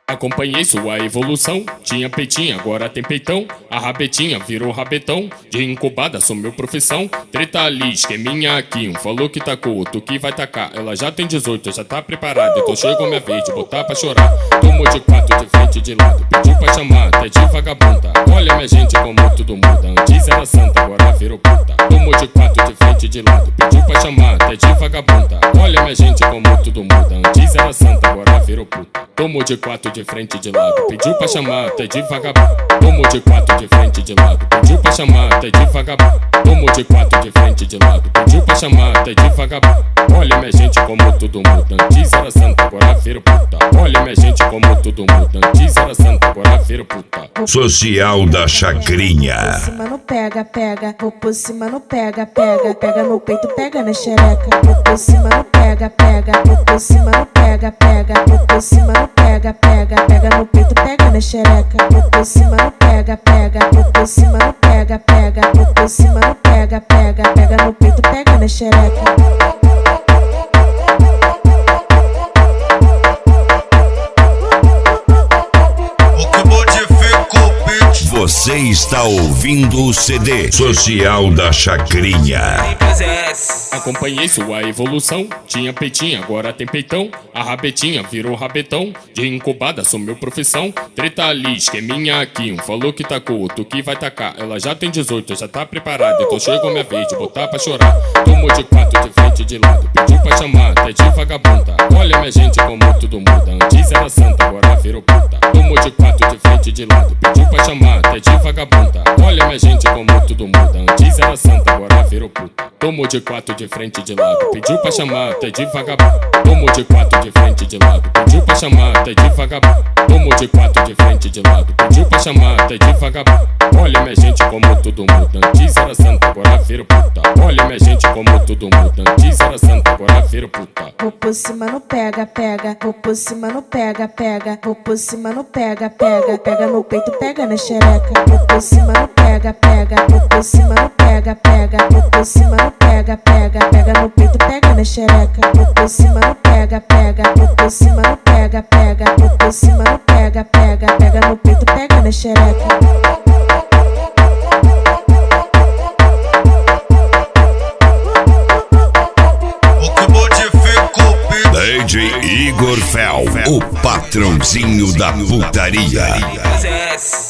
Acompanhei sua evolução, tinha peitinho, agora tem peitão. A rabetinha virou rabetão, de incubada assumiu profissão. Treta ali, esqueminha aqui, um falou que tacou, outro que vai tacar. Ela já tem 18, já tá preparada, então chegou minha vez de botar pra chorar. Tomou de 4 de frente de lado, pediu pra chamar até de vagabunda. Olha minha gente como tudo muda, antes era santa, agora virou puta. Tomou de 4 de frente de lado, pediu pra chamar até de vagabunda. Olha minha gente como tudo muda, antes era santa, agora virou puta. Tomou de 4 de frente de lado, pediu pra chamar até de vagabundo. Tomou de 4 de frente de lado, pediu pra chamar até de vagabundo. Tomou de 4 de frente de lado, pediu pra chamar até de vagabundo. Olha minha gente como tudo muda, antes era santa, agora virou puta. Olha minha gente como tudo muda, antes era santa, agora virou puta. Social da Chacrinha. Vou por cima no pega, pega. Vou por cima no pega, pega. Pega no peito, pega na xereca. Vou por cima no pega, pega. Vou por cima no pega, pega. Vou por cima no pega, pega. Pega no peito, pega na xereca. Vou por cima no pega, pega. Vou por cima no pega, pega. Vou por cima no pega, pega. Pega no peito, pega na xereca. Você está ouvindo o CD Social da Chacrinha. Acompanhei sua evolução, tinha peitinho, agora tem peitão. A rabetinha virou rabetão, de incubada assumiu profissão. Treta ali, esqueminha aqui, um falou que tacou, outro que vai tacar. Ela já tem 18, já tá preparada, então chegou minha vez de botar pra chorar. Tomou de 4 de frente de lado, pediu pra chamar até de vagabunda. Olha minha gente como tudo muda, antes era santa, agora virou puta. Tomou de 4 de frente de lado, pediu pra chamar até de vagabunda. Olha minha gente como tudo muda, antes era santa, agora virou puta. Tomou de 4 de frente de lado, pediu pra chamar até de vagabundo. Tomou de 4 de frente de lado, pediu pra chamar até de vagabundo. Tomou de 4 de frente de lado, pediu pra chamar até de vagabundo. Olha minha gente como tudo muda, antes era santa, agora virou puta. Olha minha gente como tudo muda, antes era santa, agora virou puta. Vou por cima no pega, pega. Vou por cima no pega, pega. Vou por cima no pega, pega. Pega no peito, pega na xereca. Vou por cima no pega, pega. Vou por cima no pega, pega. Vou por cima no pega, pega. Pega no peito, pega na xereca. Vou por cima no pega, pega. Vou por cima no pega, pega. Vou por cima no pega, pega. Pega no peito, pega na xereca. DJ Igor Fel, o patrãozinho da putaria.